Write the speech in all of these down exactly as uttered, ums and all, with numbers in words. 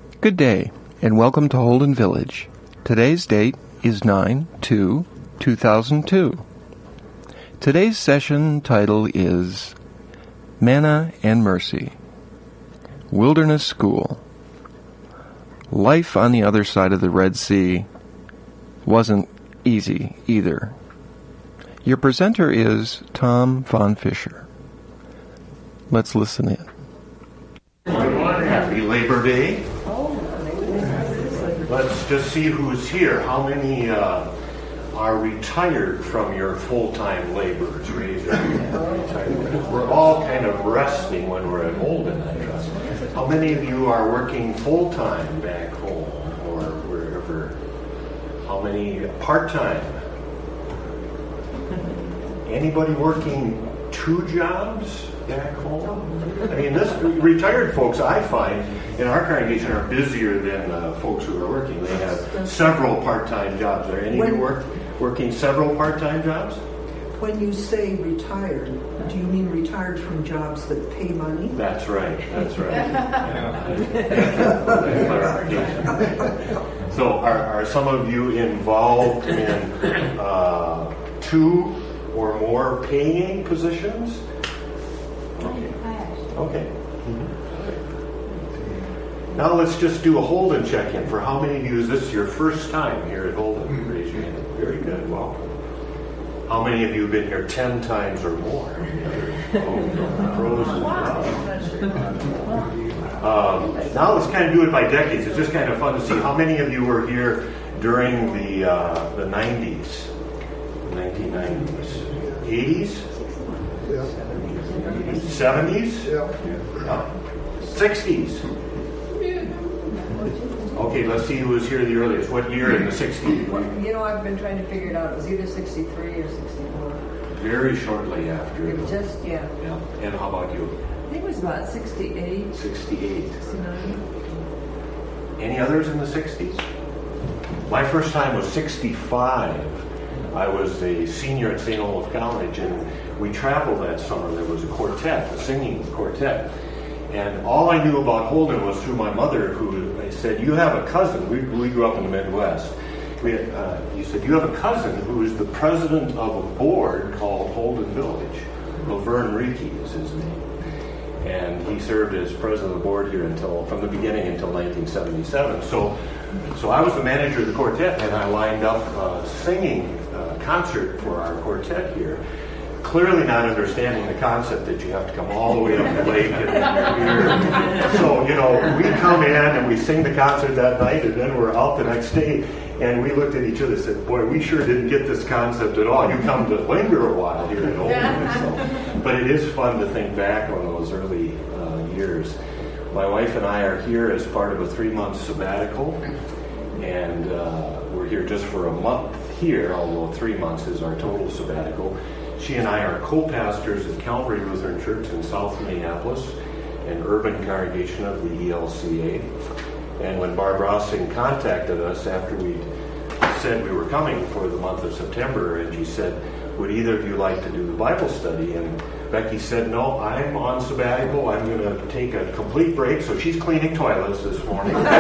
Good day, and welcome to Holden Village. Today's date is nine two two thousand two. Today's session title is Manna and Mercy. Wilderness School. Life on the other side of the Red Sea wasn't easy either. Your presenter is Tom Von Fisher. Let's listen in. Good morning. Happy Labor Day. Let's just see who's here. How many uh, are retired from your full-time labors? Raise your hand. We're all kind of resting when we're at Holden, I trust. How many of you are working full-time back home or wherever? How many part-time? Anybody working two jobs back home? I mean, this retired folks, I find, in our congregation are busier than uh, folks who are working. They have several part-time jobs. Are any of you work, working several part-time jobs? When you say retired, do you mean retired from jobs that pay money? That's right. That's right. So are, are some of you involved in uh, two or more paying positions? Okay. Okay. Mm-hmm. Now let's just do a Holden check-in. For how many of you is this your first time here at Holden? Raise your hand. Very good. Welcome. How many of you have been here ten times or more? Pros and cons. Um, now let's kind of do it by decades. It's just kind of fun to see how many of you were here during the uh, the nineties, nineteen nineties, eighties, seventies, sixties. Okay, let's see who was here the earliest. What year in the sixties? You know, I've been trying to figure it out. It was either sixty-three or sixty-four. Very shortly after. It was just, yeah. Yeah. And how about you? I think it was about sixty-eight. sixty-eight. sixty-nine. Any others in the sixties? My first time was sixty-five. I was a senior at Saint Olaf College, and we traveled that summer. There was a quartet, a singing quartet. And all I knew about Holden was through my mother, who said, you have a cousin. We, we grew up in the Midwest. We had, uh, he said, you have a cousin who is the president of a board called Holden Village. Laverne Reiki is his name. And he served as president of the board here until, from the beginning until nineteen seventy-seven. So, so I was the manager of the quartet, and I lined up a singing uh, concert for our quartet here. Clearly not understanding the concept that you have to come all the way up the lake and here. So, you know, we come in and we sing the concert that night, and then we're out the next day, and we looked at each other and said, boy, we sure didn't get this concept at all. You come to linger a while here at Holden. So, but it is fun to think back on those early uh, years. My wife and I are here as part of a three-month sabbatical, and uh, we're here just for a month here, although three months is our total sabbatical. She and I are co-pastors at Calvary Lutheran Church in South Minneapolis, an urban congregation of the E L C A. And when Barb Rossing contacted us after we'd said we were coming for the month of September, and she said, would either of you like to do the Bible study? And Becky said, no, I'm on sabbatical. I'm going to take a complete break. So she's cleaning toilets this morning. And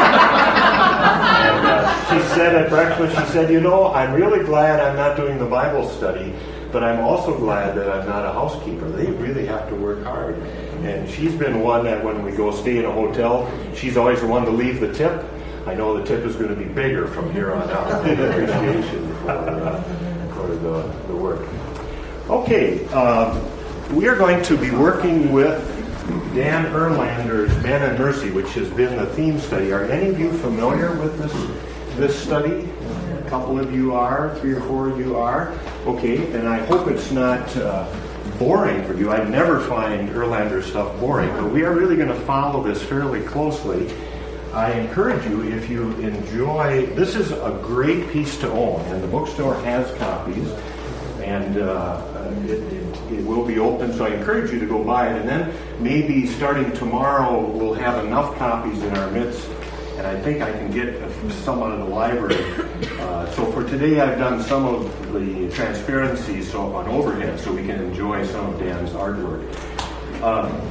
uh, she said at breakfast, she said, you know, I'm really glad I'm not doing the Bible study, but I'm also glad that I'm not a housekeeper. They really have to work hard. And she's been one that when we go stay in a hotel, she's always the one to leave the tip. I know the tip is going to be bigger from here on out. Appreciation for, uh, for the, the work. Okay, um, we are going to be working with Dan Erlander's Manna and Mercy, which has been the theme study. Are any of you familiar with this, this study? A couple of you are, three or four of you are. Okay, and I hope it's not uh, boring for you. I never find Erlander stuff boring, but we are really going to follow this fairly closely. I encourage you, if you enjoy, this is a great piece to own, and the bookstore has copies, and uh, it, it, it will be open, so I encourage you to go buy it, and then maybe starting tomorrow we'll have enough copies in our midst, and I think I can get some out of the library. Uh, so for today I've done some of the transparencies so on overhead so we can enjoy some of Dan's artwork. Um,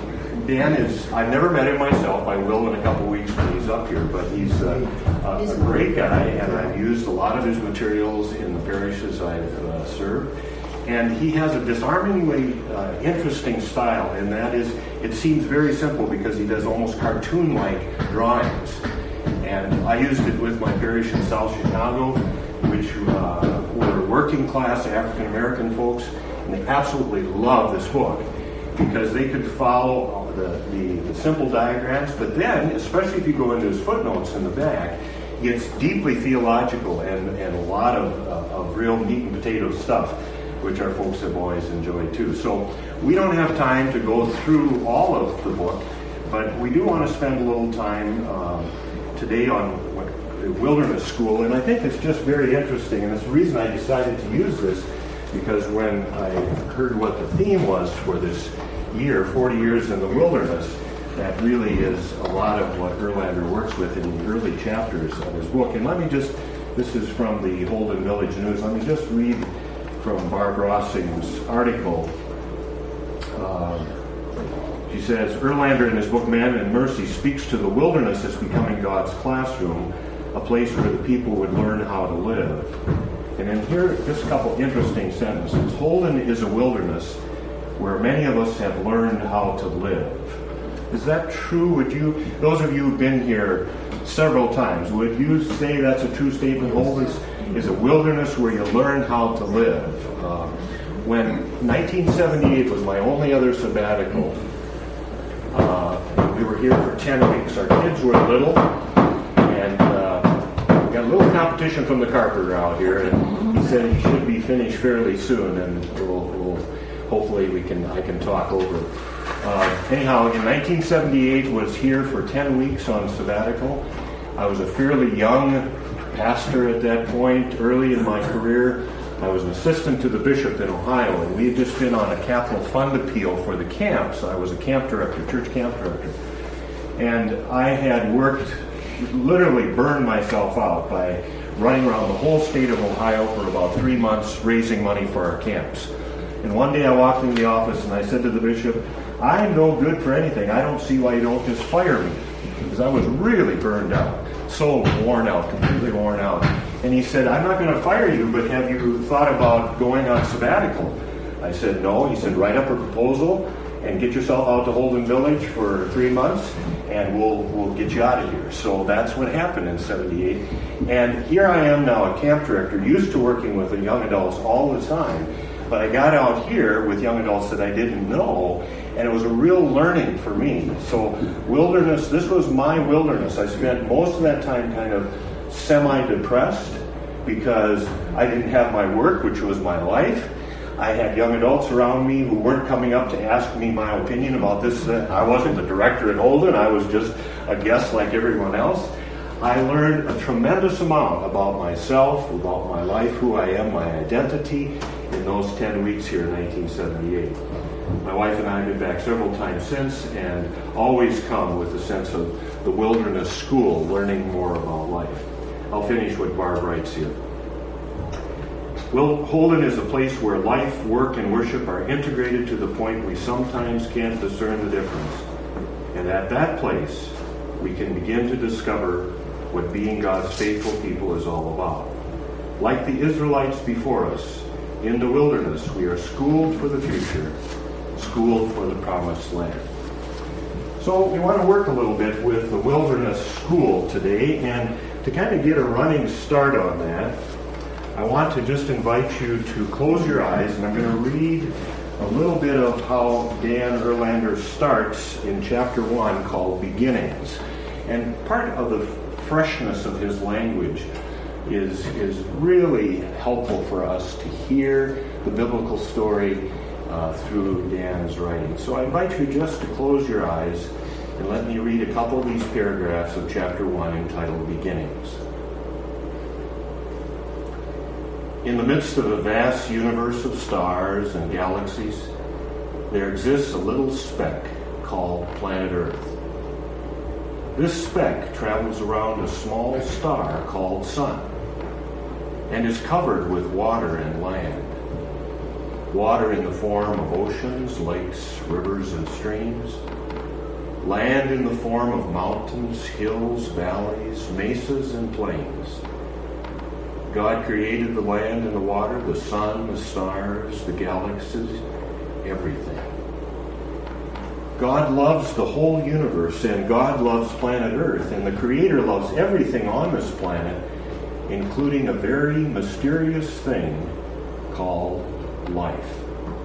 Dan is, I've never met him myself. I will in a couple weeks when he's up here, but he's uh, a, a great guy, and I've used a lot of his materials in the parishes I've uh, served. And he has a disarmingly uh, interesting style, and that is, it seems very simple because he does almost cartoon-like drawings. And I used it with my parish in South Chicago, which uh, were working class African American folks, and they absolutely love this book because they could follow the, the, the simple diagrams, but then, especially if you go into his footnotes in the back, it's deeply theological and, and a lot of, uh, of real meat and potato stuff, which our folks have always enjoyed too. So we don't have time to go through all of the book, but we do want to spend a little time um, today on what, the Wilderness School, and I think it's just very interesting, and it's the reason I decided to use this, because when I heard what the theme was for this year, forty years in the Wilderness, that really is a lot of what Erlander works with in the early chapters of his book. And let me just, this is from the Holden Village News, let me just read from Barb Rossing's article. Uh, she says, Erlander in his book Man and Mercy speaks to the wilderness as becoming God's classroom, a place where the people would learn how to live. And then here, just a couple interesting sentences. Holden is a wilderness where many of us have learned how to live. Is that true? Would you, those of you who've been here several times, would you say that's a true statement? Holden is a wilderness where you learn how to live. Uh, when nineteen seventy-eight was my only other sabbatical, uh, we were here for ten weeks. Our kids were little, and uh, we got a little competition from the carpenter out here, and he said he should be finished fairly soon, and we'll, we'll hopefully we can I can talk over. Uh, anyhow, in nineteen seventy-eight, was here for ten weeks on sabbatical. I was a fairly young pastor at that point, early in my career. I was an assistant to the bishop in Ohio, and we had just been on a capital fund appeal for the camps. I was a camp director, church camp director. And I had worked, literally burned myself out by running around the whole state of Ohio for about three months raising money for our camps. And one day I walked into the office and I said to the bishop, I'm no good for anything. I don't see why you don't just fire me. Because I was really burned out, so worn out, completely worn out. And he said, I'm not going to fire you, but have you thought about going on sabbatical? I said, no. He said, write up a proposal and get yourself out to Holden Village for three months, and we'll we'll get you out of here. So that's what happened in seventy-eight. And here I am now, a camp director, used to working with the young adults all the time. But I got out here with young adults that I didn't know, and it was a real learning for me. So wilderness, this was my wilderness. I spent most of that time kind of semi-depressed because I didn't have my work, which was my life. I had young adults around me who weren't coming up to ask me my opinion about this. That I wasn't the director at Holden. I was just a guest like everyone else. I learned a tremendous amount about myself, about my life, who I am, my identity, in those ten weeks here in nineteen seventy-eight. My wife and I have been back several times since, and always come with a sense of the wilderness school, learning more about life. I'll finish what Barb writes here. Well, Holden is a place where life, work, and worship are integrated to the point we sometimes can't discern the difference. And at that place, we can begin to discover what being God's faithful people is all about. Like the Israelites before us, in the wilderness, we are schooled for the future, schooled for the promised land. So we want to work a little bit with the wilderness school today, and to kind of get a running start on that, I want to just invite you to close your eyes, and I'm going to read a little bit of how Dan Erlander starts in chapter one, called Beginnings. And part of the freshness of his language is, is really helpful for us to hear the biblical story uh, through Dan's writing. So I invite you just to close your eyes and let me read a couple of these paragraphs of chapter one entitled Beginnings. In the midst of a vast universe of stars and galaxies, there exists a little speck called planet Earth. This speck travels around a small star called Sun and is covered with water and land. Water in the form of oceans, lakes, rivers, and streams. land in the form of mountains, hills, valleys, mesas, and plains. God created the land and the water, the sun, the stars, the galaxies, everything. God loves the whole universe, and God loves planet Earth, and the Creator loves everything on this planet, including a very mysterious thing called life.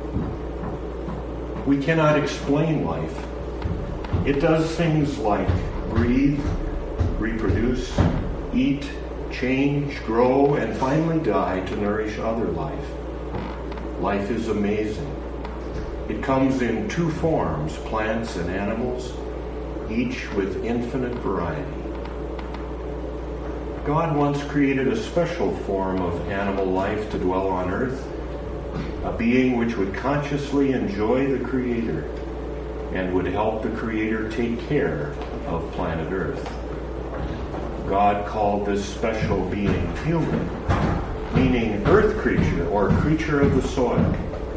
We cannot explain life. It does things like breathe, reproduce, eat, change, grow, and finally die to nourish other life. Life is amazing. It comes in two forms, plants and animals, each with infinite variety. God once created a special form of animal life to dwell on earth, a being which would consciously enjoy the Creator and would help the Creator take care of planet Earth. God called this special being human, meaning earth creature or creature of the soil.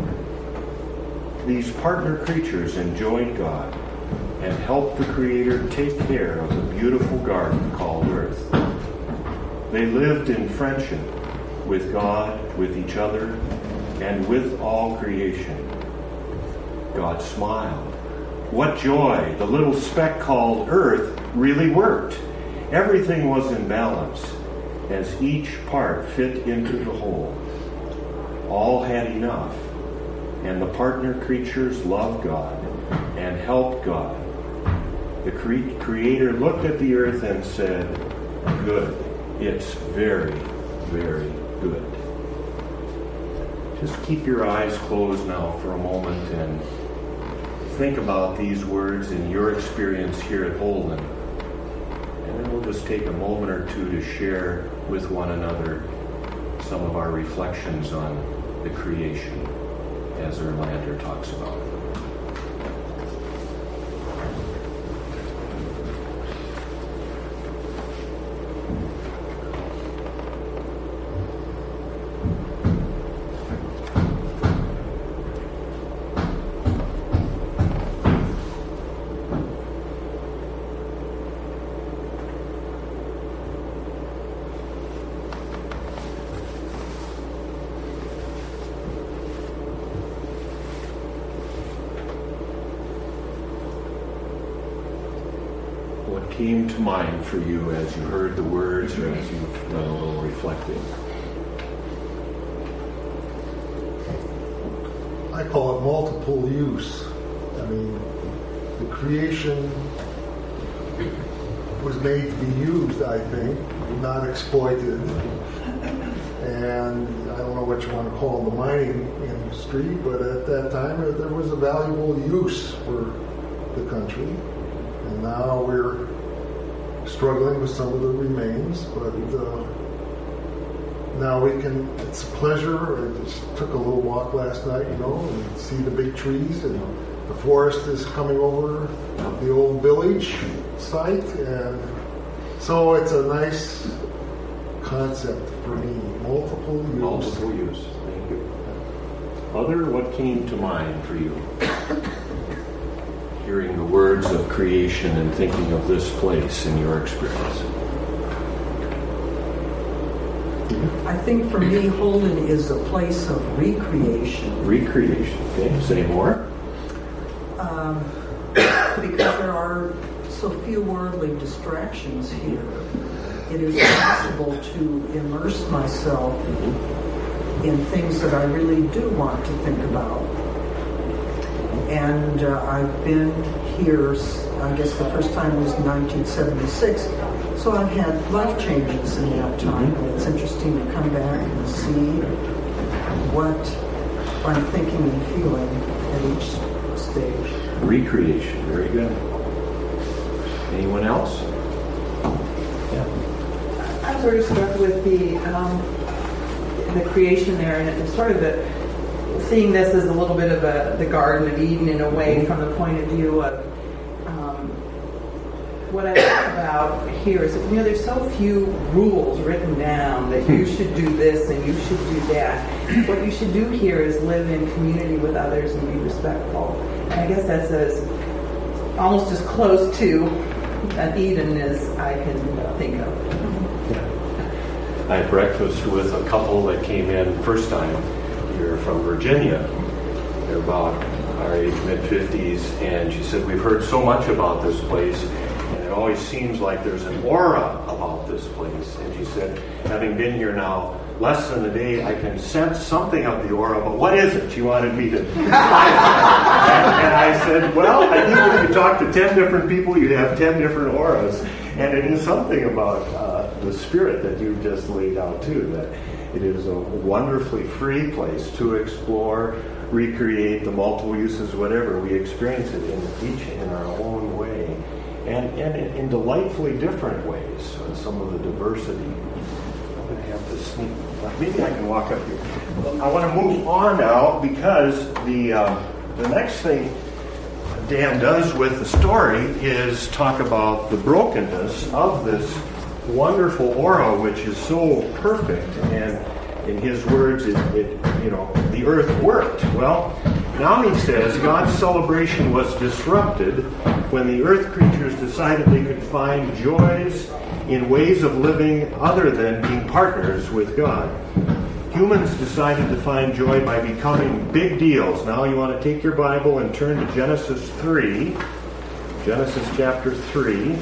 These partner creatures enjoyed God and helped the Creator take care of the beautiful garden called Earth. They lived in friendship with God, with each other, and with all creation. God smiled. What joy! The little speck called Earth really worked. Everything was in balance as each part fit into the whole. All had enough, and the partner creatures loved God and helped God. The cre- Creator looked at the earth and said, "Good. It's very, very good." Just keep your eyes closed now for a moment and think about these words in your experience here at Holden. And then we'll just take a moment or two to share with one another some of our reflections on the creation as Erlander talks about it. What came to mind for you as you heard the words or as you've done a little reflecting? I call it multiple use. I mean, the creation was made to be used, I think, not exploited. And I don't know what you want to call the mining industry, but at that time there was a valuable use for the country. And now we're struggling with some of the remains, but uh, now we can, it's a pleasure. I just took a little walk last night, you know, and see the big trees, and the forest is coming over the old village site, and so it's a nice concept for me. Multiple use. Multiple use. Thank you. Other, what came to mind for you? Hearing the words of creation and thinking of this place in your experience. I think for me, Holden is a place of recreation. Recreation. Okay, say more. Um, because there are so few worldly distractions here, it is possible to immerse myself in things that I really do want to think about. And uh, I've been here, I guess the first time was nineteen seventy-six, so I've had life changes in that time. Mm-hmm. And it's interesting to come back and see what I'm thinking and feeling at each stage. Recreation, very good. Anyone else? Yeah. I'm sort of struck with the um, the creation there, and it's sort of the seeing this as a little bit of a the Garden of Eden in a way, from the point of view of um, what I like about here is that, you know, there's so few rules written down that you should do this and you should do that. What you should do here is live in community with others and be respectful. And I guess that's as almost as close to an Eden as I can think of. I had breakfast with a couple that came in first time here from Virginia. They're about our age, mid-fifties, and she said, we've heard so much about this place, and it always seems like there's an aura about this place. And she said, having been here now less than a day, I can sense something of the aura, but what is it? She wanted me to and, and I said, well, I think if you talk to ten different people, you'd have ten different auras. And it is something about uh, the spirit that you just laid out, too, that it is a wonderfully free place to explore, recreate the multiple uses, whatever. We experience it in each in our own way, and, and in, in delightfully different ways, uh, some of the diversity. I'm going to have to sneak. Maybe I can walk up here. I want to move on now because the uh, the next thing Dan does with the story is talk about the brokenness of this wonderful aura, which is so perfect, and in his words, it, it you know the earth worked. Well, now he says God's celebration was disrupted when the earth creatures decided they could find joys in ways of living other than being partners with God. Humans decided to find joy by becoming big deals. Now you want to take your Bible and turn to Genesis three. Genesis chapter three.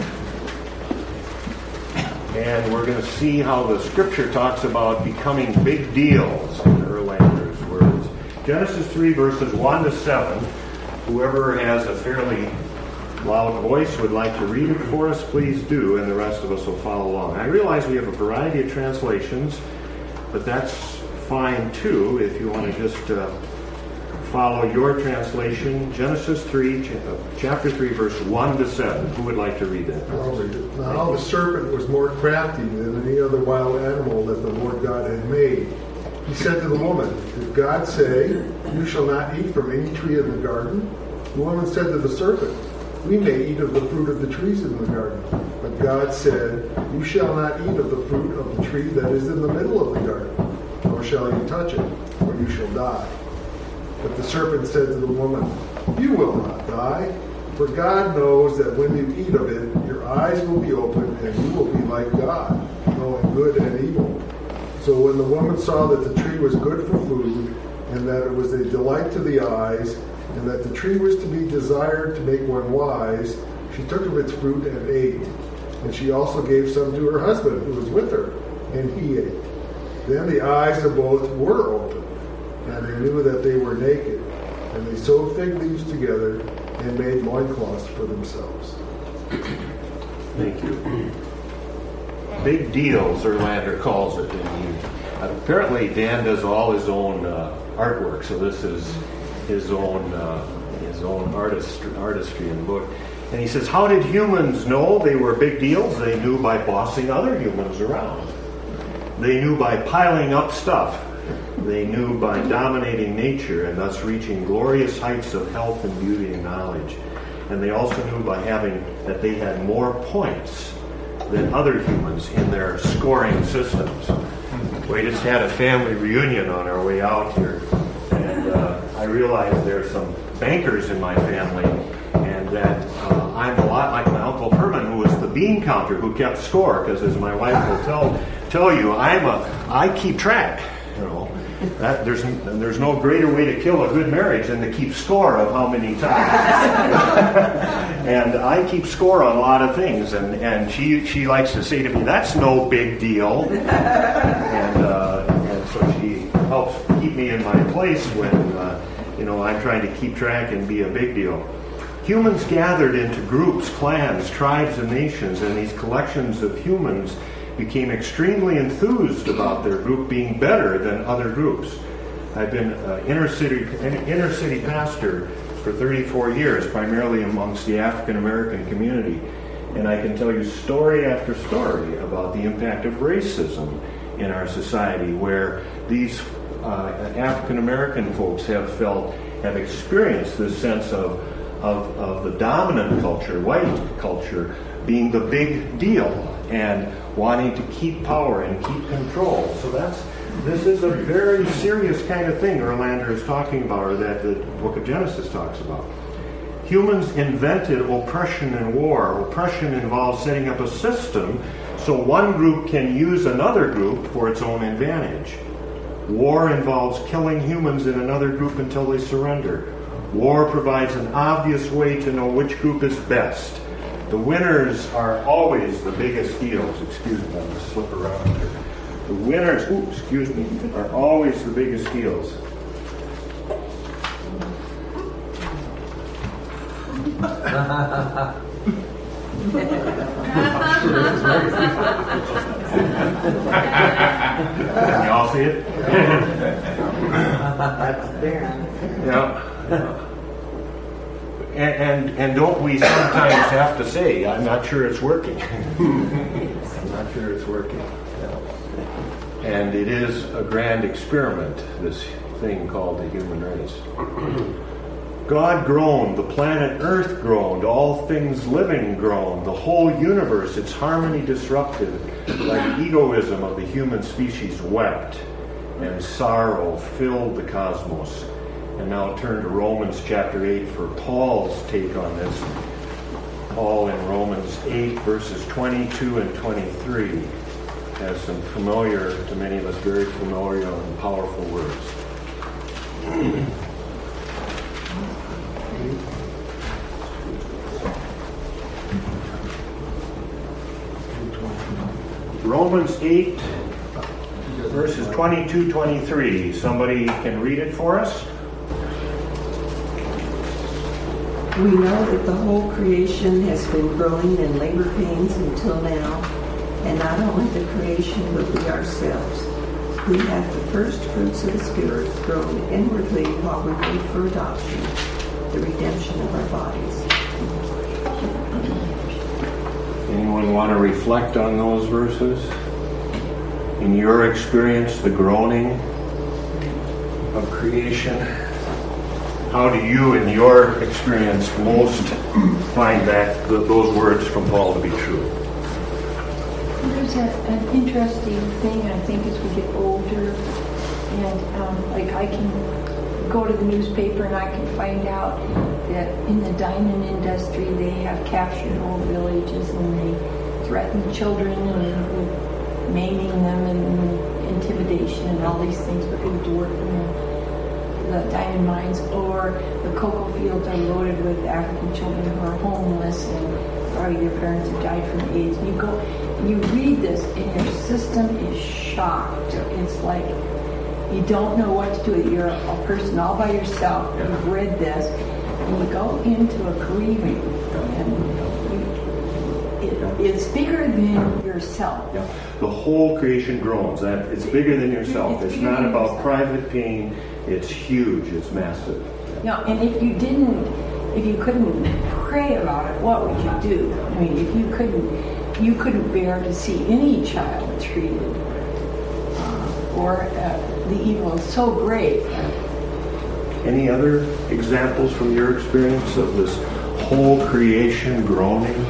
And we're going to see how the Scripture talks about becoming big deals, in Erlander's words. Genesis three, verses one to seven. Whoever has a fairly loud voice would like to read it for us, please do, and the rest of us will follow along. I realize we have a variety of translations, but that's fine too if you want to just uh, follow your translation. Genesis three, chapter three, verse one to seven. Who would like to read that? I'll read it. Now the serpent was more crafty than any other wild animal that the Lord God had made. He said to the woman, did God say, you shall not eat from any tree in the garden? The woman said to the serpent, we may eat of the fruit of the trees in the garden. But God said, you shall not eat of the fruit of the tree that is in the middle of the garden, nor shall you touch it, or you shall die. But the serpent said to the woman, you will not die, for God knows that when you eat of it, your eyes will be opened, and you will be like God, knowing good and evil. So when the woman saw that the tree was good for food, and that it was a delight to the eyes, and that the tree was to be desired to make one wise, she took of its fruit and ate. And she also gave some to her husband, who was with her, and he ate. Then the eyes of both were opened, and they knew that they were naked. And they sewed fig leaves together and made loincloths for themselves. Thank you. Big deals, Erlander calls it. And he, apparently, Dan does all his own uh, artwork, so this is his own uh, his own artist, artistry in the book. And he says, how did humans know they were big deals? They knew by bossing other humans around. They knew by piling up stuff. They knew by dominating nature and thus reaching glorious heights of health and beauty and knowledge. And they also knew by having that they had more points than other humans in their scoring systems. We just had a family reunion on our way out here. And uh, I realized there are some bankers in my family, and that uh, I'm a lot like my Uncle Herman, who was the bean counter who kept score, because as my wife will tell tell you, I'm a I keep track. You know, that there's there's no greater way to kill a good marriage than to keep score of how many times. And I keep score on a lot of things, and, and she she likes to say to me, "That's no big deal," and uh, and so she helps keep me in my place when uh, you know I'm trying to keep track and be a big deal. Humans gathered into groups, clans, tribes, and nations, and these collections of humans became extremely enthused about their group being better than other groups. I've been an inner city, inner city pastor for thirty-four years, primarily amongst the African American community, and I can tell you story after story about the impact of racism in our society, where these uh, African American folks have felt, have experienced this sense of, of, of the dominant culture, white culture, being the big deal and wanting to keep power and keep control. So that's this is a very serious kind of thing Erlander is talking about, or that the book of Genesis talks about. Humans invented oppression and war. Oppression involves setting up a system so one group can use another group for its own advantage. War involves killing humans in another group until they surrender. War provides an obvious way to know which group is best. The winners are always the biggest heels. Excuse me, I'm going to slip around here. The winners, ooh, excuse me, are always the biggest heels. Can you all see it? That's there. Yeah. And, and and don't we sometimes have to say, I'm not sure it's working. I'm not sure it's working. Yeah. And it is a grand experiment, this thing called the human race. God groaned, the planet Earth groaned, all things living groaned, the whole universe, its harmony disrupted, like egoism of the human species wept, and sorrow filled the cosmos. And now turn to Romans chapter eight for Paul's take on this. Paul in Romans eight, verses twenty-two and twenty-three, has some familiar, to many of us, very familiar and powerful words. Romans eight, verses twenty-two to twenty-three. Somebody can read it for us? We know that the whole creation has been growing in labor pains until now, and not only the creation, but we ourselves. We have the first fruits of the Spirit grown inwardly while we wait for adoption, the redemption of our bodies. Anyone want to reflect on those verses? In your experience, the groaning of creation, how do you, in your experience, most find that those words from Paul to be true? There's a, an interesting thing, I think, as we get older, and um, like I can go to the newspaper and I can find out that in the diamond industry they have captured whole villages and they threaten children and with maiming them and intimidation and all these things for people to work in the, the diamond mines, or the cocoa fields are loaded with African children who are homeless and sorry their parents have died from AIDS. You go and you read this and your system is shocked. It's like you don't know what to do. You're a person all by yourself. Yeah. You've read this, and you go into a grieving, and you, it, it's bigger than yourself. Yeah. The whole creation groans. That it's bigger than yourself. It's It's bigger not than about yourself. private pain. It's huge. It's massive. Yeah, and if you didn't, if you couldn't pray about it, what would you do? I mean, if you couldn't, you couldn't bear to see any child treated, uh, or uh, the evil is so great. Any other examples from your experience of this whole creation groaning?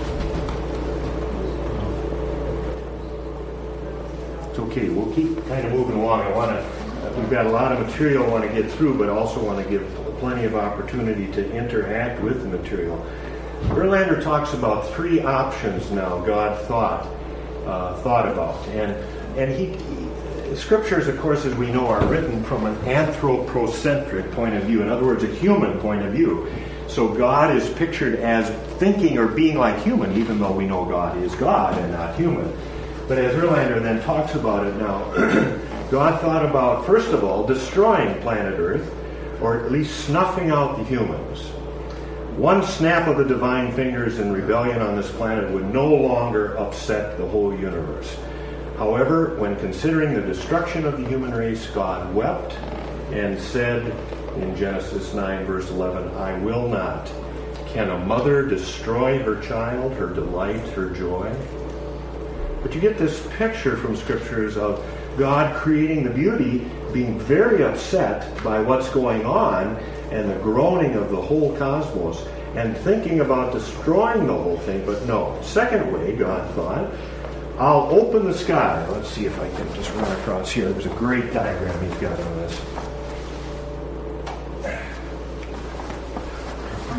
It's okay. We'll keep kind of moving along. I want to. We've got a lot of material I want to get through, but also want to give plenty of opportunity to interact with the material. Erlander talks about three options now God thought uh, thought about, and and he, he scriptures, of course, as we know, are written from an anthropocentric point of view. In other words, a human point of view. So God is pictured as thinking or being like human, even though we know God is God and not human. But as Erlander then talks about it now, God thought about, first of all, destroying planet Earth, or at least snuffing out the humans. One snap of the divine fingers in rebellion on this planet would no longer upset the whole universe. However, when considering the destruction of the human race, God wept and said in Genesis nine, verse eleven, I will not. Can a mother destroy her child, her delight, her joy? But you get this picture from scriptures of God creating the beauty, being very upset by what's going on and the groaning of the whole cosmos, and thinking about destroying the whole thing, but no. Second way, God thought, I'll open the sky. Let's see if I can just run across here. There's a great diagram he's got on this.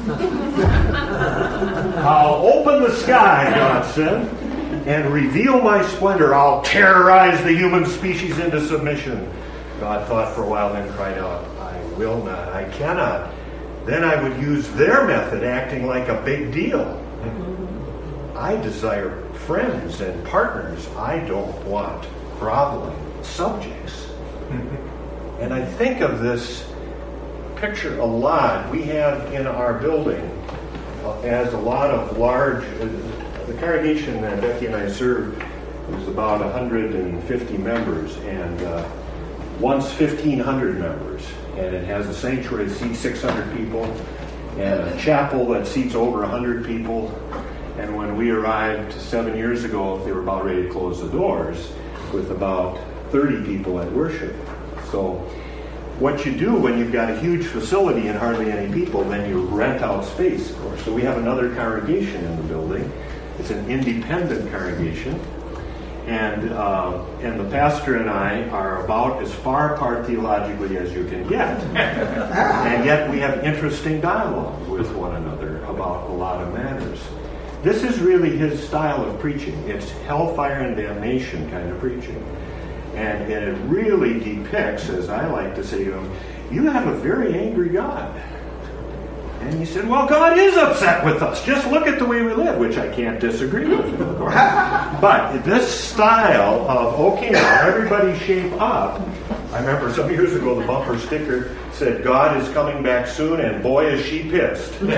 I'll open the sky, God said, and reveal my splendor. I'll terrorize the human species into submission. God thought for a while, then cried out, I will not, I cannot. Then I would use their method, acting like a big deal. I desire friends and partners. I don't want groveling subjects. And I think of this picture a lot. We have in our building uh, as a lot of large, uh, the congregation that Becky and I served was about one hundred fifty members, and uh, once fifteen hundred members. And it has a sanctuary that seats six hundred people, and a chapel that seats over one hundred people. And when we arrived seven years ago, they were about ready to close the doors with about thirty people at worship. So what you do when you've got a huge facility and hardly any people, then you rent out space, of course. So we have another congregation in the building. It's an independent congregation. And uh, and the pastor and I are about as far apart theologically as you can get. And yet we have interesting dialogue with one another about a lot of matters. This is really his style of preaching. It's hellfire and damnation kind of preaching. And it really depicts, as I like to say to him, you have a very angry God. And he said, well, God is upset with us. Just look at the way we live, which I can't disagree with him, of course. But this style of, okay, now everybody shape up. I remember some years ago the bumper sticker said, God is coming back soon, and boy is she pissed. And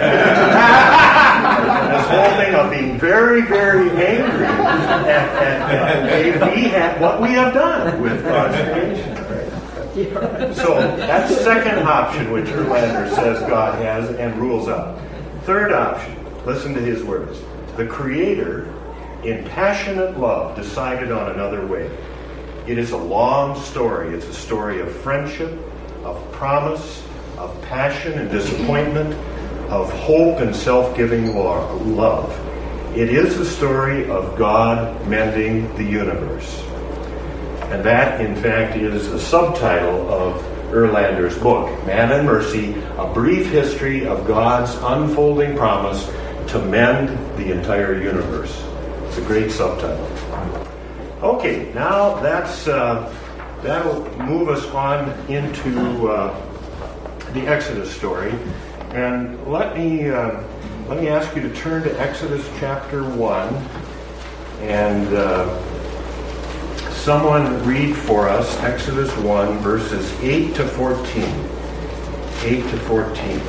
this whole thing of being very, very angry at, at, at we have, what we have done with God's creation. So that's second option, which Erlander says God has and rules out. Third option, listen to his words. The Creator, in passionate love, decided on another way. It is a long story. It's a story of friendship, of promise, of passion and disappointment, of hope and self-giving love. It is a story of God mending the universe. And that, in fact, is the subtitle of Erlander's book, Man and Mercy, A Brief History of God's Unfolding Promise to Mend the Entire Universe. It's a great subtitle. Okay, now that's uh, that'll move us on into uh, the Exodus story. And let me, uh, let me ask you to turn to Exodus chapter one and... Uh, Someone read for us Exodus one, verses eight to fourteen. eight to fourteen.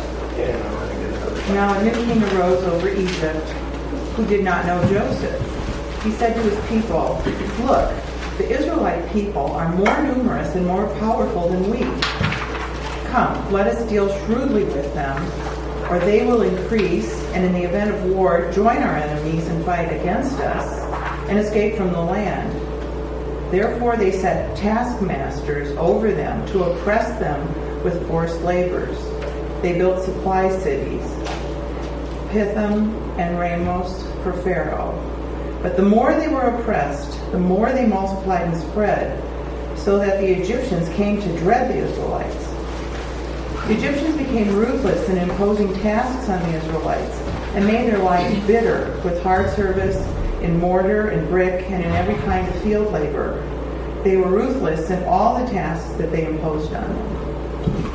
Now a new king arose over Egypt who did not know Joseph. He said to his people, look, the Israelite people are more numerous and more powerful than we. Come, let us deal shrewdly with them, or they will increase, and in the event of war, join our enemies and fight against us, and escape from the land. Therefore they set taskmasters over them to oppress them with forced labors. They built supply cities, Pithom and Ramos for Pharaoh. But the more they were oppressed, the more they multiplied and spread, so that the Egyptians came to dread the Israelites. The Egyptians became ruthless in imposing tasks on the Israelites and made their lives bitter with hard service in mortar and brick and in every kind of field labor. They were ruthless in all the tasks that they imposed on them.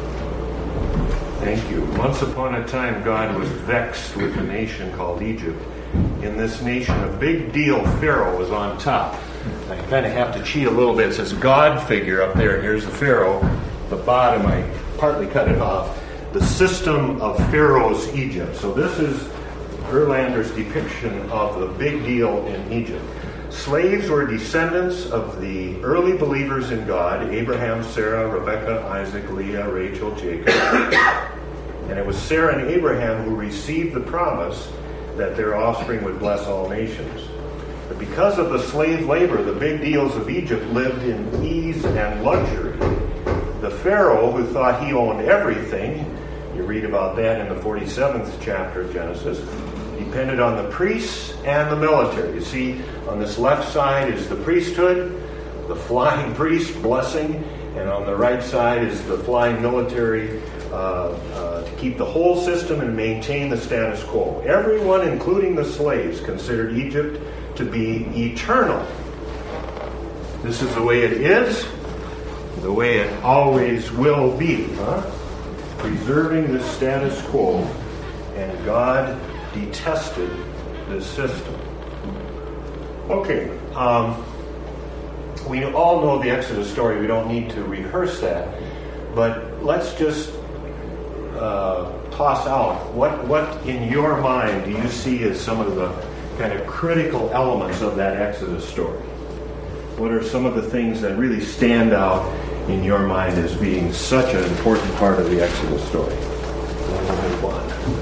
Thank you. Once upon a time, God was vexed with a nation called Egypt. In this nation, a big deal Pharaoh was on top. I kind of have to cheat a little bit. It says God figure up there. Here's the Pharaoh. The bottom, I partly cut it off. The system of Pharaoh's Egypt. So this is Erlander's depiction of the big deal in Egypt. Slaves were descendants of the early believers in God, Abraham, Sarah, Rebekah, Isaac, Leah, Rachel, Jacob. And it was Sarah and Abraham who received the promise that their offspring would bless all nations. But because of the slave labor, the big deals of Egypt lived in ease and luxury. The Pharaoh, who thought he owned everything, you read about that in the forty-seventh chapter of Genesis, depended on the priests and the military. You see, on this left side is the priesthood, the flying priest blessing, and on the right side is the flying military uh, uh, to keep the whole system and maintain the status quo. Everyone, including the slaves, considered Egypt to be eternal. This is the way it is, the way it always will be. Huh? Preserving the status quo, and God detested this system. Okay, um, we all know the Exodus story. We don't need to rehearse that. But let's just uh, toss out, what, what in your mind do you see as some of the kind of critical elements of that Exodus story? What are some of the things that really stand out in your mind as being such an important part of the Exodus story? One.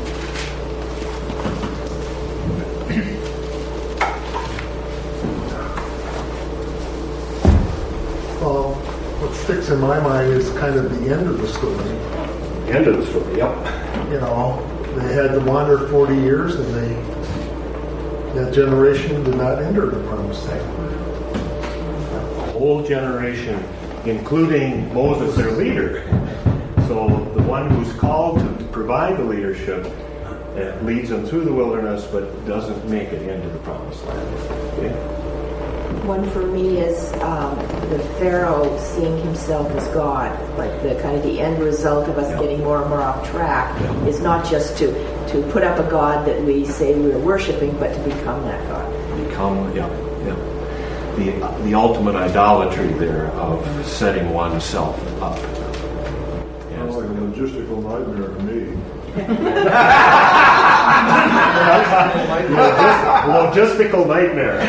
Well, what sticks in my mind is kind of the end of the story. End of the story, yep. You know, they had to wander forty years, and they that generation did not enter the promised land. A whole generation, including Moses, their leader. So the one who's called to provide the leadership that leads them through the wilderness, but doesn't make it into the promised land. Okay? One for me is um, the Pharaoh seeing himself as God. Like the kind of the end result of us Yeah. getting more and more off track Yeah. is not just to, to put up a God that we say we're worshiping, but to become that God. Become, yeah, yeah. The, the ultimate idolatry there of setting oneself up. Sounds like a logistical nightmare to me. Logistical nightmare.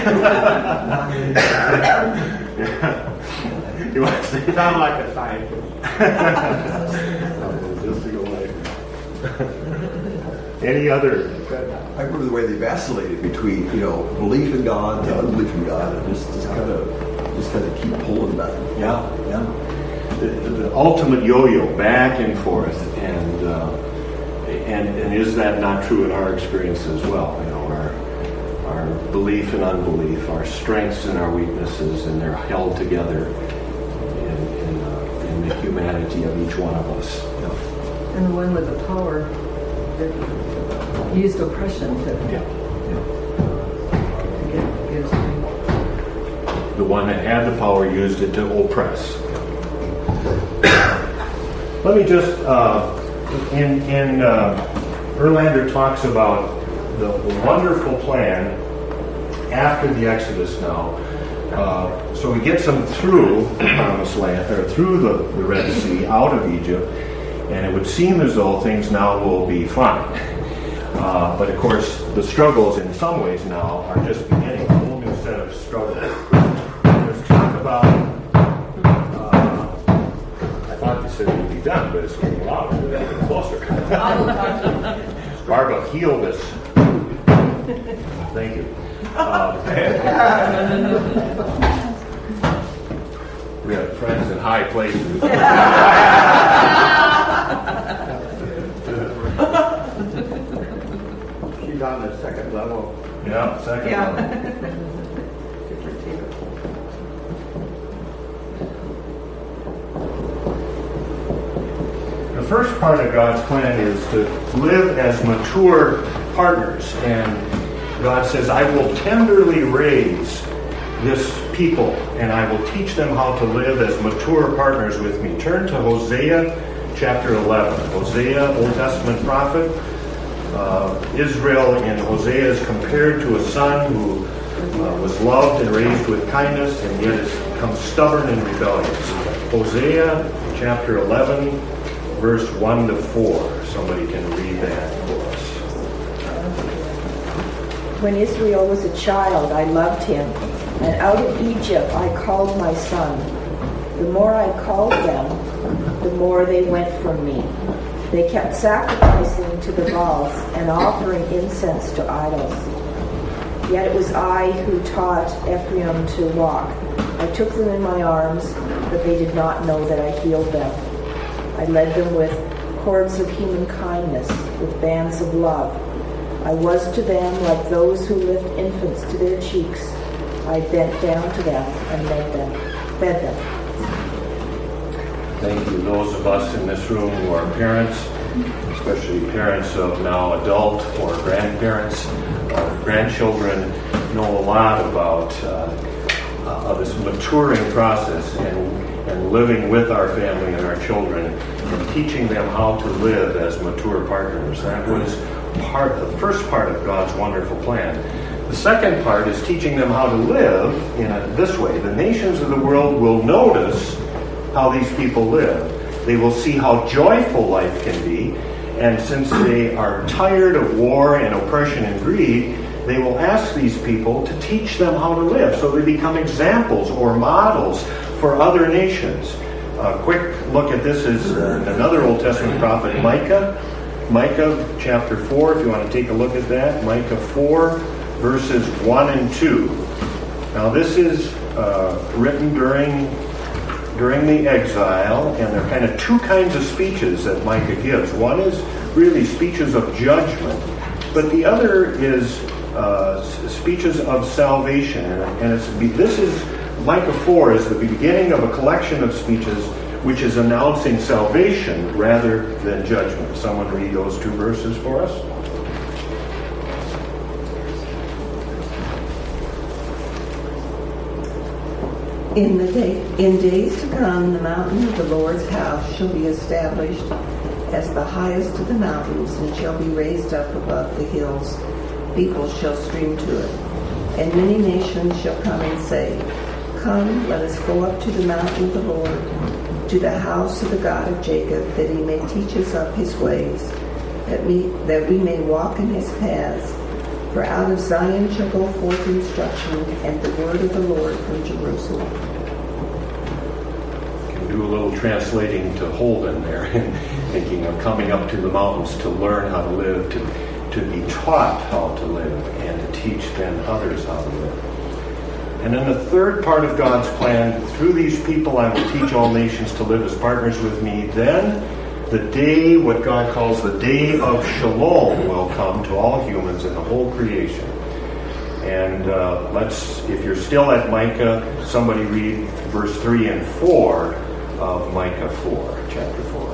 You want to say Sound like a scientist. Logistical nightmare. Any other? I remember the way they vacillated between, you know, belief in God to unbelief in God, and just, just kind of, just kind of keep pulling back. Yeah, yeah. The, the ultimate yo-yo, back and forth, and uh, and and is that not true in our experience as well? You know, our our belief and unbelief, our strengths and our weaknesses, and they're held together in in, uh, in the humanity of each one of us. Yeah. And the one with the power that used oppression to, Yeah. to get, get us free. The one that had the power used it to oppress. Let me just, uh, in, in uh, Erlander talks about the, the wonderful plan after the Exodus now. Uh, so we get them through the Promised Land, or through the, the Red Sea, out of Egypt, and it would seem as though things now will be fine. Uh, but of course, the struggles in some ways now are just beginning, a whole new set of struggles. There's talk about, uh, I thought you said it would be done, but it's getting louder, it's getting closer. Barbara, heal this. Thank you. Um, we have friends in high places. She's on the second level. Yeah, second Yeah. level. The first part of God's plan is to live as mature partners. And God says, I will tenderly raise this people, and I will teach them how to live as mature partners with me. Turn to Hosea chapter eleven. Hosea, Old Testament prophet. Uh, Israel in Hosea is compared to a son who uh, was loved and raised with kindness, and yet has become stubborn and rebellious. Hosea chapter eleven, verse one to four. Somebody can read that for us. When Israel was a child, I loved him, and out of Egypt I called my son. The more I called them, the more they went from me. They kept sacrificing to the Baals and offering incense to idols. Yet it was I who taught Ephraim to walk. I took them in my arms, but they did not know that I healed them. I led them with cords of human kindness, with bands of love. I was to them like those who lift infants to their cheeks. I bent down to them and led them, fed them. Thank you. Those of us in this room who are parents especially parents of now adult or grandparents or grandchildren, know a lot about uh, uh, this maturing process and, and living with our family and our children and teaching them how to live as mature partners. That was part, the first part of God's wonderful plan. The second part is teaching them how to live in a, this way. The nations of the world will notice how these people live. They will see how joyful life can be, and since they are tired of war and oppression and greed, they will ask these people to teach them how to live, so they become examples or models for other nations. A quick look at this is uh, another Old Testament prophet, Micah. Micah chapter four, if you want to take a look at that. Micah four, verses one and two. Now this is uh, written during during the exile, and there are kind of two kinds of speeches that Micah gives. One is really speeches of judgment, but the other is uh, speeches of salvation. And it's, this is, Micah four is the beginning of a collection of speeches which is announcing salvation rather than judgment. Someone read those two verses for us. In the day, in days to come, the mountain of the Lord's house shall be established as the highest of the mountains, and shall be raised up above the hills. People shall stream to it, and many nations shall come and say, "Come, let us go up to the mountain of the Lord, to the house of the God of Jacob, that he may teach us of his ways, that we that we may walk in his paths. For out of Zion shall go forth instruction, and the word of the Lord from Jerusalem." Can do a little translating to Holden there, thinking of coming up to the mountains to learn how to live, to, to be taught how to live, and to teach then others how to live. And then the third part of God's plan, through these people I will teach all nations to live as partners with me. Then the day, what God calls the day of Shalom, will come to all humans in the whole creation. And uh, let's, if you're still at Micah, somebody read verse three and four of Micah four, chapter four.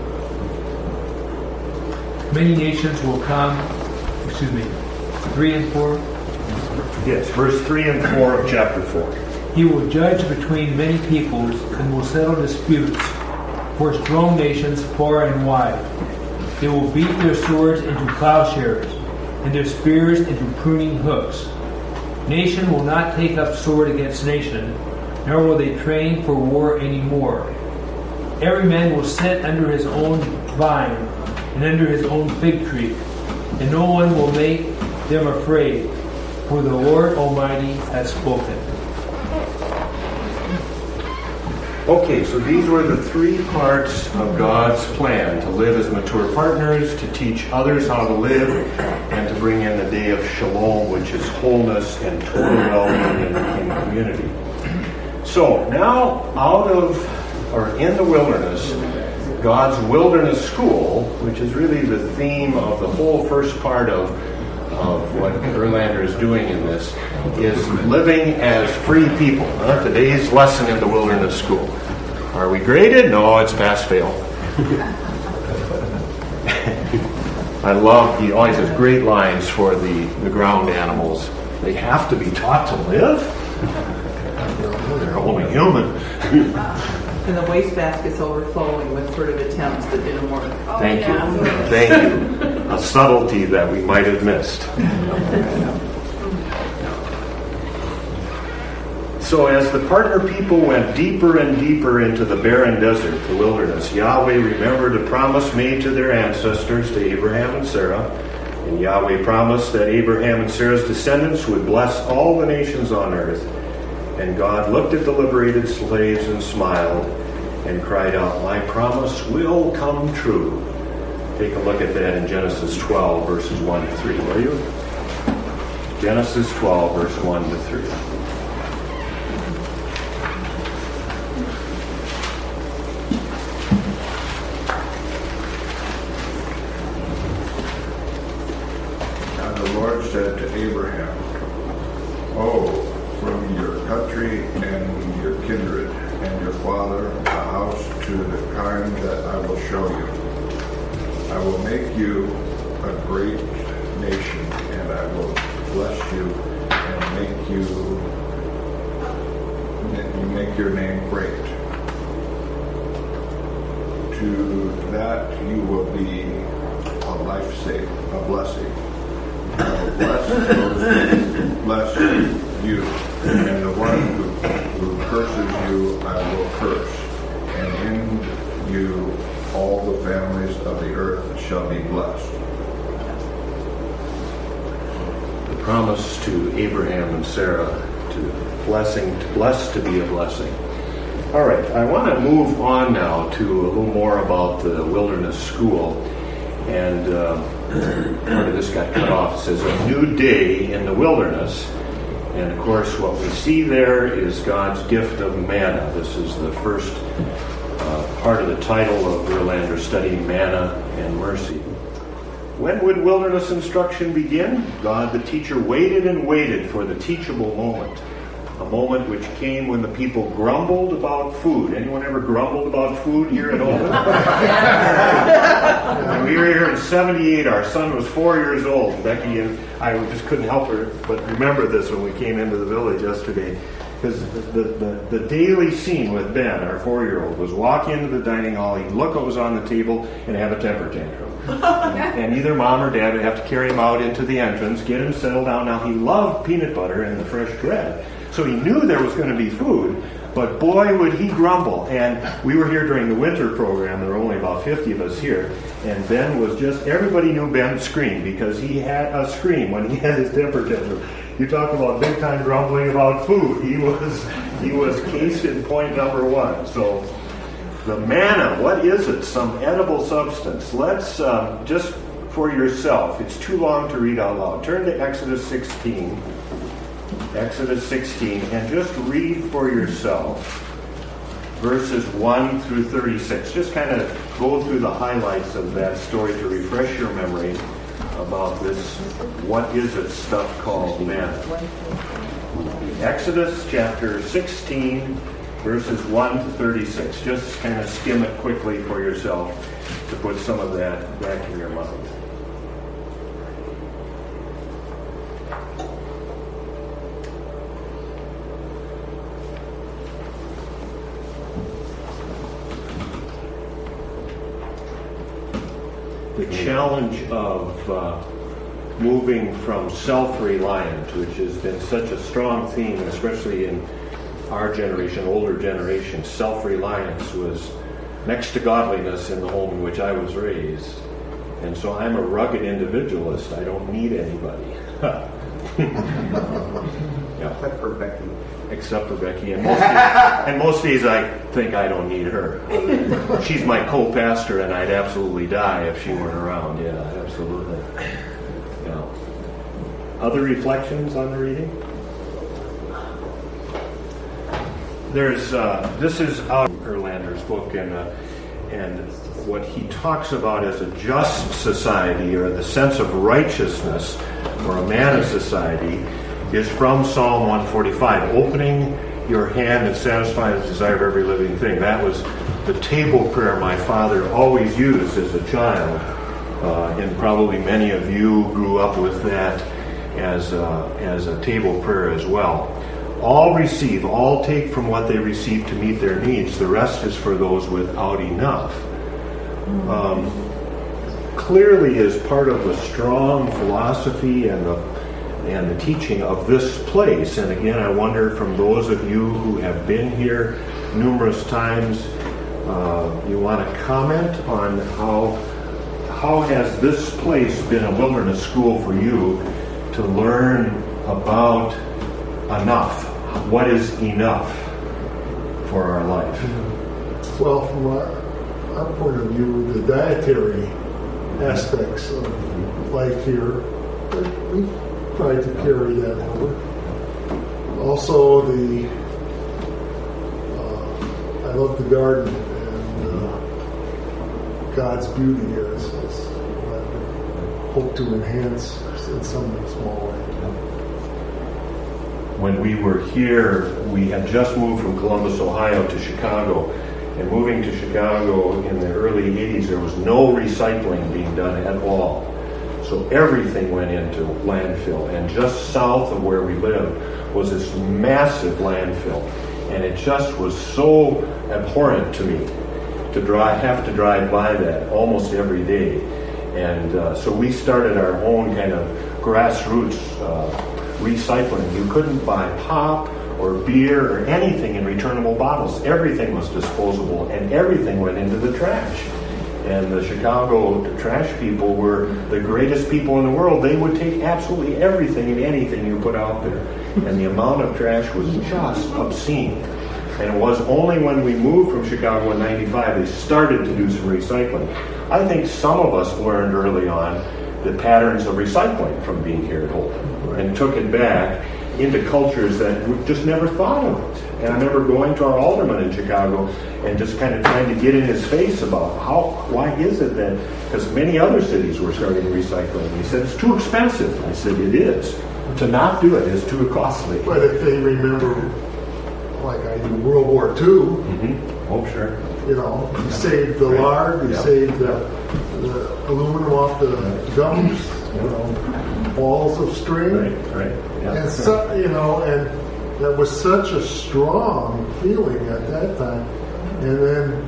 Many nations will come, excuse me, three and four? Yes, verse three and four of chapter four. He will judge between many peoples and will settle disputes for strong nations far and wide. They will beat their swords into plowshares and their spears into pruning hooks. Nation will not take up sword against nation, nor will they train for war any more. Every man will sit under his own vine and under his own fig tree, and no one will make them afraid, for the Lord Almighty has spoken. Okay, so these were the three parts of God's plan: to live as mature partners, to teach others how to live, and to bring in the day of Shalom, which is wholeness and total well-being in, in community. So now, out of, or in the wilderness, God's wilderness school, which is really the theme of the whole first part of, of what Erlander is doing in this, is living as free people. Huh? Today's lesson in the wilderness school. Are we graded? No, it's pass-fail. I love, he always has great lines for the, the ground animals. They have to be taught to live? They're only human. And the wastebasket's overflowing with sort of attempts that didn't work. Oh, Thank yeah. you. Thank you. A subtlety that we might have missed. So as the partner people went deeper and deeper into the barren desert, the wilderness, Yahweh remembered a promise made to their ancestors, to Abraham and Sarah. And Yahweh promised that Abraham and Sarah's descendants would bless all the nations on earth. And God looked at the liberated slaves and smiled and cried out, "My promise will come true." Take a look at that in Genesis twelve, verses one to three, will you? Genesis twelve, verse one to three. And the Lord said to Abraham, "Oh, from your country and your kindred and your father, a house to the kind that I will show you. I will make you a great nation, and I will bless you and make you make your name great. To that you will be a life save, a blessing. I will bless those who bless you, and the one who, who curses you I will curse, and in you all the families of the earth shall be blessed. The promise to Abraham and Sarah to blessing, to bless to be a blessing. All right, I want to move on now to a little more about the wilderness school. And uh, part of this got cut off. It says, a new day in the wilderness. And of course, what we see there is God's gift of manna. This is the first uh, part of the title of Verlander, Studying Manna and Mercy. When would wilderness instruction begin? God, the teacher, waited and waited for the teachable moment. A moment which came when the people grumbled about food. Anyone ever grumbled about food here at Olden? When we were here in seventy-eight, our son was four years old. Becky and I just couldn't help her but remember this when we came into the village yesterday. Because the, the, the daily scene with Ben, our four-year-old, was walk into the dining hall, he'd look what was on the table, and have a temper tantrum. And either mom or dad would have to carry him out into the entrance, get him settled down. Now, he loved peanut butter and the fresh bread. So he knew there was going to be food, but boy, would he grumble. And we were here during the winter program. There were only about fifty of us here. And Ben was just, everybody knew Ben screamed because he had a scream when he had his temper tantrum. You talk about big time grumbling about food. He was, he was case in point number one. So the manna, what is it? Some edible substance. Let's, uh, just for yourself, it's too long to read out loud. Turn to Exodus sixteen. Exodus sixteen, and just read for yourself verses one through thirty-six. Just kind of go through the highlights of that story to refresh your memory about this what is it stuff called manna. Exodus chapter sixteen, verses one to thirty-six. Just kind of skim it quickly for yourself to put some of that back in your mind. The challenge of uh, moving from self-reliant, which has been such a strong theme, especially in our generation, older generation, self-reliance was next to godliness in the home in which I was raised. And so I'm a rugged individualist. I don't need anybody. Yeah. Except for Becky. Except for Becky. And most, days, and most days I think I don't need her. She's my co-pastor, and I'd absolutely die if she weren't around. Yeah, absolutely. Yeah. Other reflections on the reading? There's uh, this is out of Erlander's book, and uh, and what he talks about as a just society, or the sense of righteousness, or a manna society, is from Psalm one forty-five, opening your hand and satisfying the desire of every living thing. That was the table prayer my father always used as a child, uh, and probably many of you grew up with that as a, as a table prayer as well. All receive, all take from what they receive to meet their needs. The rest is for those without enough. Um, clearly is part of the strong philosophy and the and the teaching of this place. And again, I wonder, from those of you who have been here numerous times, uh, you want to comment on how how has this place been a wilderness school for you to learn about enough? What is enough for our life? Well, from our, our point of view, the dietary aspects of life here, we tried to carry that over. Also, the uh, I love the garden and uh, God's beauty here. It's, it's what I hope to enhance in some small way. When we were here, we had just moved from Columbus, Ohio to Chicago, And moving to Chicago in the early eighties, there was no recycling being done at all. So everything went into landfill. And just south of where we live was this massive landfill. And it just was so abhorrent to me to drive, have to drive by that almost every day. And uh, so we started our own kind of grassroots uh, recycling. You couldn't buy pop or beer or anything in returnable bottles. Everything was disposable, and everything went into the trash. And the Chicago trash people were the greatest people in the world. They would take absolutely everything and anything you put out there. And the amount of trash was just obscene. And it was only when we moved from Chicago in ninety-five they started to do some recycling. I think some of us learned early on the patterns of recycling from being here at Holden and took it back into cultures that we just never thought of it. And I remember going to our alderman in Chicago and just kind of trying to get in his face about how, why is it that, because many other cities were starting recycling. And he said, it's too expensive. I said, it is. To not do it is too costly. But if they remember, like I do, World War Two, mm-hmm. Oh, sure. You know, you saved the right. lard, you yep. saved the, the aluminum off the gums, you know, balls of string. Right, right. Yeah. And so, you know, and that was such a strong feeling at that time. And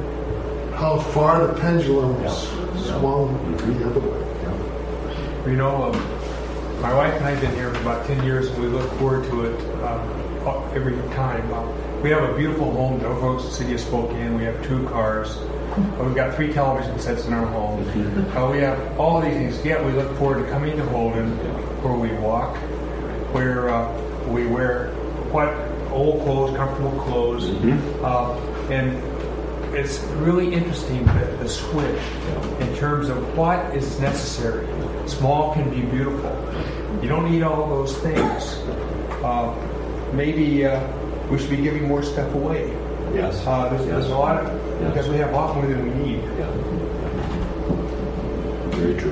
then how far the pendulum yeah. swung yeah. the other way. Yeah. You know, um, my wife and I have been here for about ten years, and we look forward to it um, every time. Uh, we have a beautiful home in Norfolk City of Spokane. We have two cars. Uh, we've got three television sets in our home. Uh, we have all these things. Yet we look forward to coming to Holden, where we walk, where uh, we wear what old clothes, comfortable clothes, mm-hmm. uh, and it's really interesting the, the switch in terms of what is necessary. Small can be beautiful. You don't need all those things. Uh, maybe uh, we should be giving more stuff away. Yes. Uh, there's, yes. there's a lot of, yes. because we have a lot more than we need. Yeah. Very true.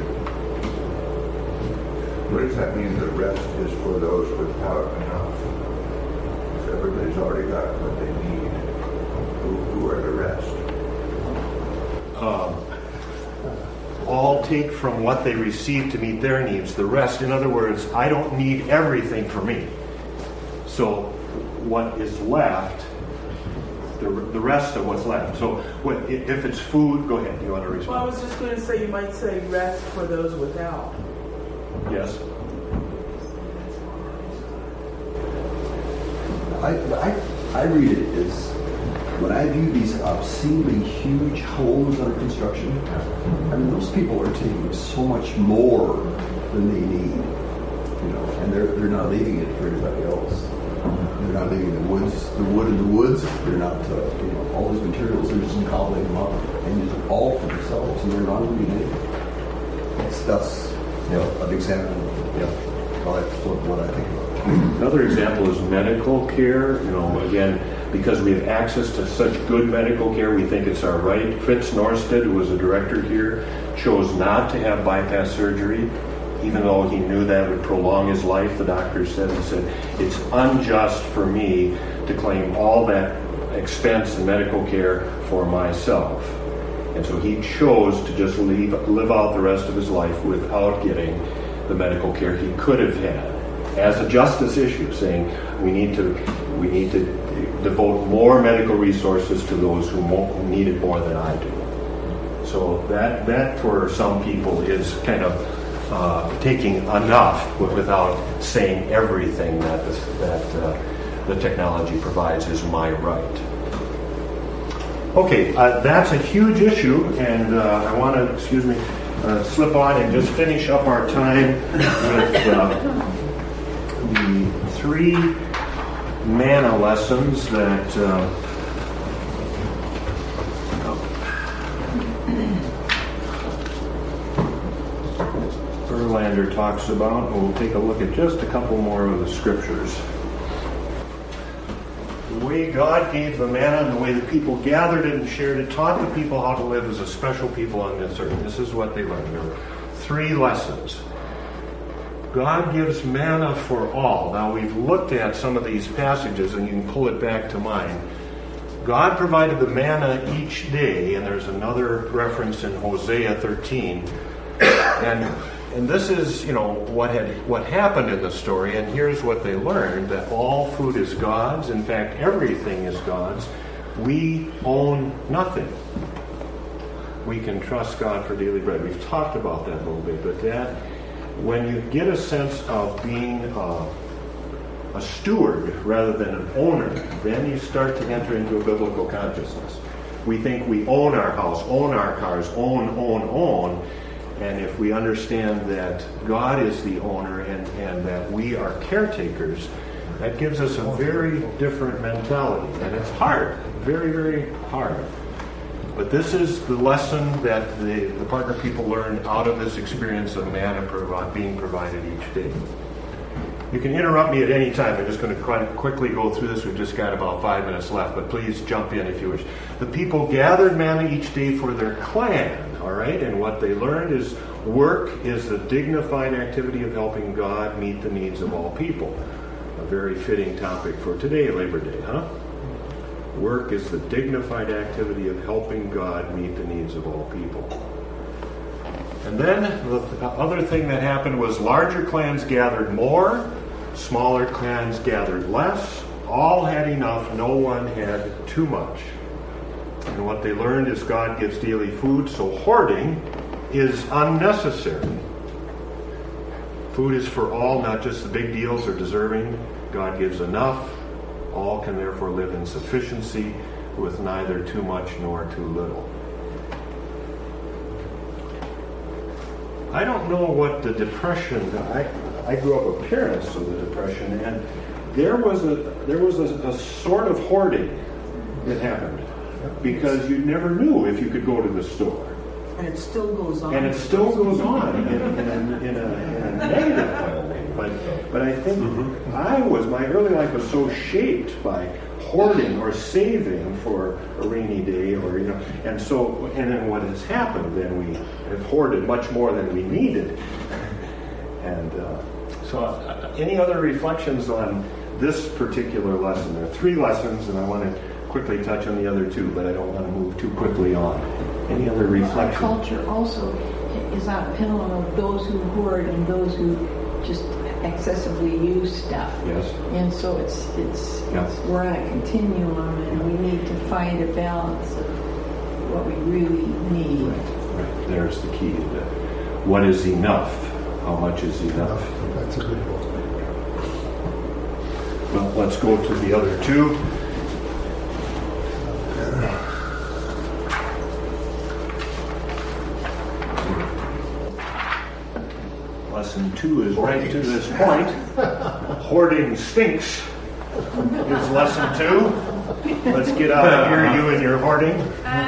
What does that mean, the rest is for those without enough? If everybody's already got what they need, who, who are the rest? Um, all take from what they receive to meet their needs. The rest, in other words, I don't need everything for me. So what is left, the, the rest of what's left. So what, if it's food, go ahead. You want to respond? Well, I was just going to say you might say rest for those without. Yes. I, I, I read it as, when I view these obscenely huge homes under construction, I mean, those people are taking so much more than they need, you know, and they're they're not leaving it for anybody else. They're not leaving the woods, the wood in the woods. They're not, uh, you know, all these materials. They're just cobbling them up and using it all for themselves, and they're not leaving anything. That's that's you know, an example. Yeah, what, what I think about. Another example is medical care. You know, again, because we have access to such good medical care, we think it's our right. Fritz Norstead, who was a director here, chose not to have bypass surgery, even though he knew that would prolong his life. The doctor said, he said, it's unjust for me to claim all that expense in medical care for myself. And so he chose to just leave, live out the rest of his life without getting the medical care he could have had, as a justice issue, saying we need to we need to devote more medical resources to those who mo- need it more than I do. So that that for some people is kind of uh, taking enough without saying everything that this, that uh, the technology provides is my right. Okay, uh, that's a huge issue, and uh, I want to, excuse me, uh, slip on and just finish up our time with uh, the three mana lessons that uh, Erlander talks about. We'll take a look at just a couple more of the scriptures. The way God gave the manna and the way the people gathered it and shared it taught the people how to live as a special people on this earth. This is what they learned. There were three lessons. God gives manna for all. Now, we've looked at some of these passages, and you can pull it back to mind. God provided the manna each day, and there's another reference in Hosea thirteen. And and this is, you know, what had what happened in the story, and here's what they learned, that all food is God's. In fact, everything is God's. We own nothing. We can trust God for daily bread. We've talked about that a little bit, but that, when you get a sense of being a, a steward rather than an owner, then you start to enter into a biblical consciousness. We think we own our house, own our cars, own, own, own. And if we understand that God is the owner and, and that we are caretakers, that gives us a very different mentality. And it's hard, very, very hard. But this is the lesson that the, the partner people learned out of this experience of manna provi- being provided each day. You can interrupt me at any time. I'm just going to quite quickly go through this. We've just got about five minutes left, but please jump in if you wish. The people gathered manna each day for their clan, all right? And what they learned is work is the dignified activity of helping God meet the needs of all people. A very fitting topic for today, Labor Day, huh? Work is the dignified activity of helping God meet the needs of all people. And then the other thing that happened was larger clans gathered more, smaller clans gathered less. All had enough, no one had too much. And what they learned is God gives daily food, so hoarding is unnecessary. Food is for all, not just the big deals or deserving. God gives enough. All can therefore live in sufficiency with neither too much nor too little. I don't know what the Depression, I, I grew up with parents of the Depression, and there was a there was a, a sort of hoarding that happened because you never knew if you could go to the store. And it still goes on. And it still goes on in, in, a, in, a, in a negative kind of way. But, but I think mm-hmm. I was, my early life was so shaped by hoarding or saving for a rainy day, or, you know, and so, and then what has happened, then we have hoarded much more than we needed. And uh, so uh, any other reflections on this particular lesson? There are three lessons, and I want to quickly touch on the other two, but I don't want to move too quickly on. Any other reflections? Our culture also is on a pendulum of those who hoard and those who just excessively use stuff. Yes. And so it's it's, Yeah. it's we're on a continuum, and we need to find a balance of what we really need. Right. Right. There's the key to that. What is enough? How much is enough? That's a good one. Well, let's go to the other two. Lesson two is right to this point. Hoarding stinks is lesson two. Let's get out of here, you and your hoarding.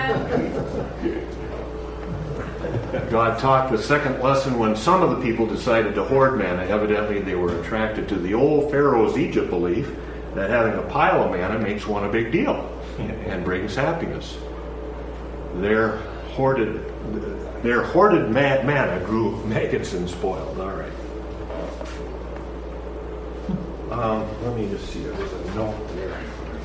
God talked the second lesson when some of the people decided to hoard manna. Evidently, they were attracted to the old Pharaoh's Egypt belief that having a pile of manna makes one a big deal and brings happiness. Their hoarded, their hoarded manna grew maggots and spoiled. All right. Um, let me just see. There's a note there.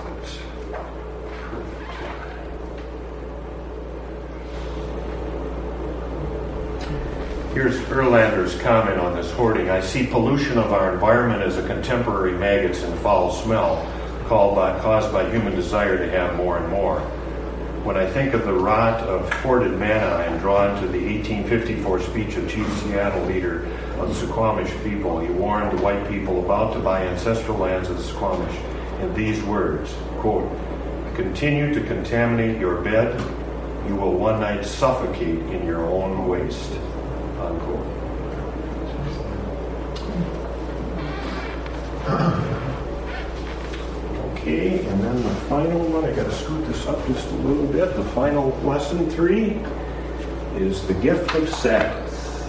Here's Erlander's comment on this hoarding. I see pollution of our environment as a contemporary maggots and foul smell called by, caused by human desire to have more and more. When I think of the rot of hoarded manna, I am drawn to the eighteen fifty-four speech of Chief Seattle leader of the Suquamish people. He warned the white people about to buy ancestral lands of the Suquamish in these words, quote, "Continue to contaminate your bed, you will one night suffocate in your own waste." Unquote. Okay, and then the final one, I got to scoot this up just a little bit. The final lesson three is the gift of Sabbath.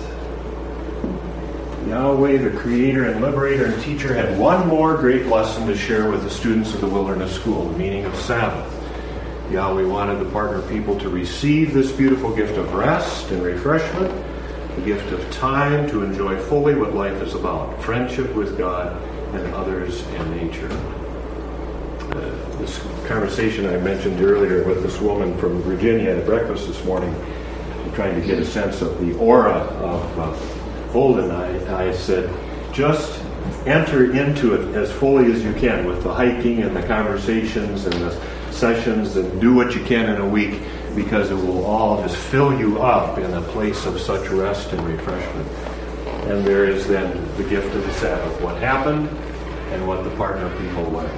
Yahweh, the creator and liberator and teacher, had one more great lesson to share with the students of the Wilderness School, the meaning of Sabbath. Yahweh wanted the partner people to receive this beautiful gift of rest and refreshment, the gift of time to enjoy fully what life is about, friendship with God and others and nature. uh, this conversation I mentioned earlier with this woman from Virginia at breakfast this morning, trying to get a sense of the aura of uh, Holden, I, I said, just enter into it as fully as you can with the hiking and the conversations and the sessions, and do what you can in a week, because it will all just fill you up in a place of such rest and refreshment. And there is then the gift of the Sabbath, what happened and what the partner people learned.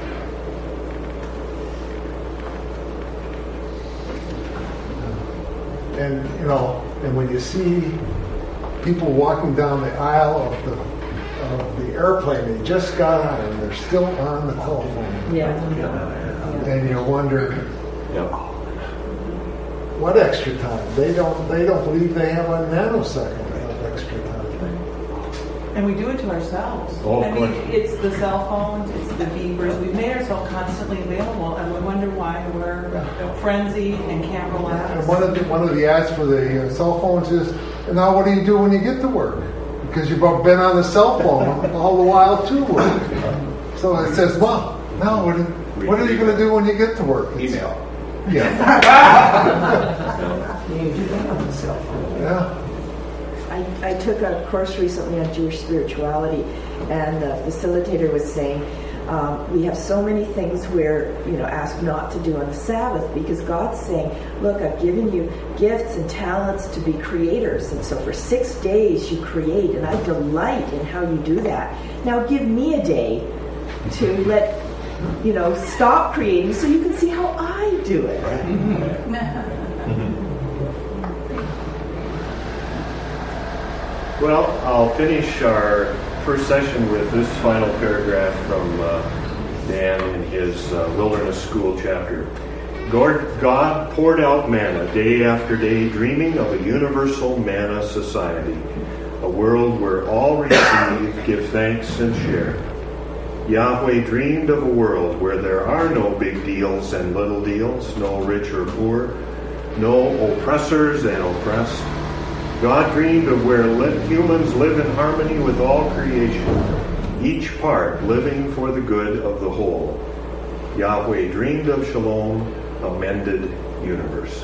And, you know, and when you see people walking down the aisle of the of the airplane, they just got on and they're still on the telephone. Yeah. And you wonder, Yep. what extra time? They don't they don't believe they have a nanosecond of extra time. And we do it to ourselves. Oh, I of mean, course. it's the cell phones, it's the beepers. We've made ourselves constantly available, and we wonder why we're frenzied and can't relax. And one of the one of the ads for the uh, cell phones is, and now what do you do when you get to work? Because you've been on the cell phone all the while to work. So it says, well, now what, what are you going to do when you get to work? It's, Email. Yeah. You do that on the cell phone. Yeah. I, I took a course recently on Jewish spirituality, and the facilitator was saying, um, we have so many things where, you know, ask not to do on the Sabbath, because God's saying, look, I've given you gifts and talents to be creators, and so for six days you create, and I delight in how you do that. Now give me a day to let, you know, stop creating so you can see how I do it. Well, I'll finish our first session with this final paragraph from uh, Dan in his uh, Wilderness School chapter. God poured out manna day after day, dreaming of a universal manna society, a world where all receive, give thanks, and share. Yahweh dreamed of a world where there are no big deals and little deals, no rich or poor, no oppressors and oppressed. God dreamed of where li- humans live in harmony with all creation, each part living for the good of the whole. Yahweh dreamed of Shalom, a mended universe.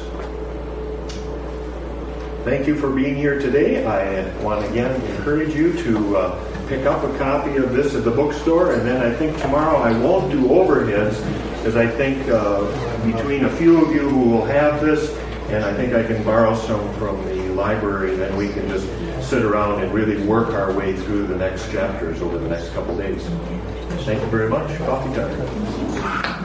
Thank you for being here today. I want to again encourage you to uh, pick up a copy of this at the bookstore, and then I think tomorrow I won't do overheads, because I think uh, between a few of you who will have this, and I think I can borrow some from the library, and then we can just sit around and really work our way through the next chapters over the next couple days. Thank you very much. Coffee time.